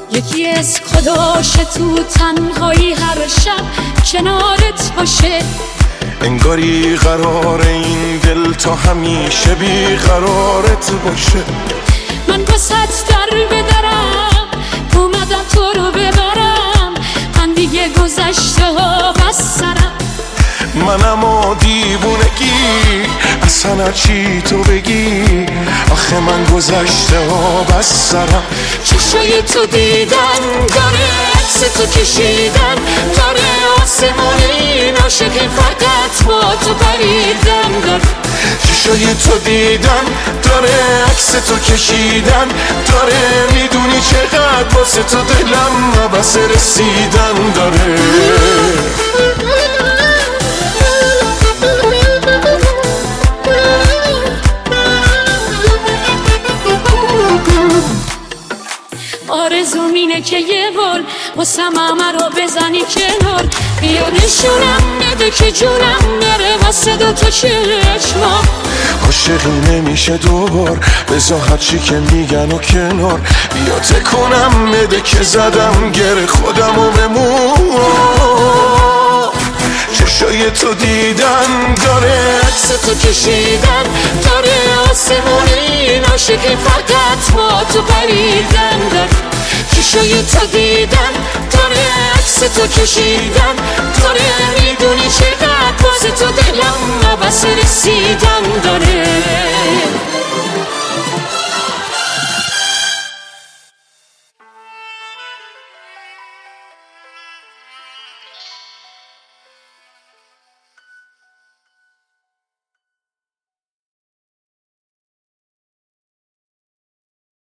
یکی از خداشه تو تنهایی هر شب کنارت باشه، انگاری قرار این دل تا همیشه بی قرارت باشه. من واسط در بدرم اومدم تو رو ببرم، من دیگه گذشته ها بس سرم. منم و دیوونگی اصلا چی تو بگی، آخه من گذشته ها بس سرم. چشای تو دیدن داره، عکس تو کشیدن داره، آسمون این عاشقی فقط با تو پریدن داره. چشای تو دیدن داره، عکس تو کشیدن داره، میدونی چقدر واسه تو دلم نبس رسیدن داره. آرزوم اینه که یه بار واسم همه رو بزنی کنار، یادشونم بده که جونم نره واسه دوتا چشما. عاشقی نمیشه دوبار، بذار هرچی که میگن و کنار، بیا تکونم بده که زدم گره خودمو بمون. چشای تو دیدن داره، عکس تو کشیدن داره، آسمون این عاشقی فقط با تو پریدن داره. چشای تو دیدن داره، عکس تو کشیدن داره، میدونی چقدر واسه تو دلم نبس رسیدن داره.